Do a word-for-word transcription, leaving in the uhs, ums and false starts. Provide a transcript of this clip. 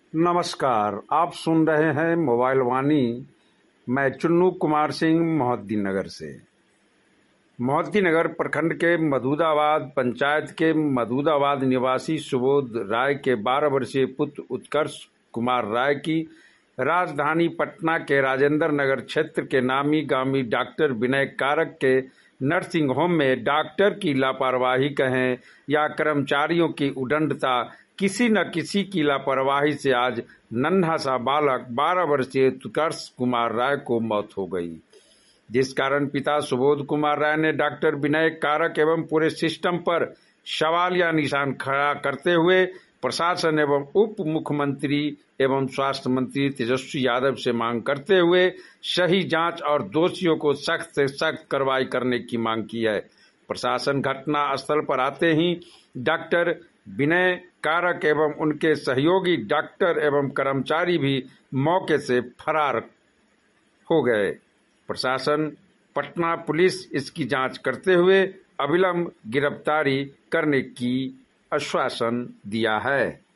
नमस्कार, आप सुन रहे हैं मोबाइल वाणी। मैं चुन्नू कुमार सिंह मोहद्दीननगर से। मोहद्दीनगर प्रखंड के मधुदाबाद पंचायत के मधुदाबाद निवासी सुबोध राय के बारह वर्षीय पुत्र उत्कर्ष कुमार राय की राजधानी पटना के राजेंद्र नगर क्षेत्र के नामी गामी डॉक्टर विनय कारक के नर्सिंग होम में डॉक्टर की लापरवाही कहें या कर्मचारियों की उद्दंडता, किसी न किसी की लापरवाही से आज नन्हा सा बालक बारह वर्षीय उत्कर्ष कुमार राय को मौत हो गई, जिस कारण पिता सुबोध कुमार राय ने डॉक्टर विनय कारक एवं पूरे सिस्टम पर सवालिया निशान खड़ा करते हुए प्रशासन एवं उप मुख्यमंत्री एवं स्वास्थ्य मंत्री तेजस्वी यादव से मांग करते हुए सही जांच और दोषियों को सख्त से सख्त कार्रवाई करने की मांग की है। प्रशासन घटना स्थल पर आते ही डॉक्टर विनय कारक एवं उनके सहयोगी डॉक्टर एवं कर्मचारी भी मौके से फरार हो गए। प्रशासन पटना पुलिस इसकी जांच करते हुए अविलंब गिरफ्तारी करने की आश्वासन दिया है।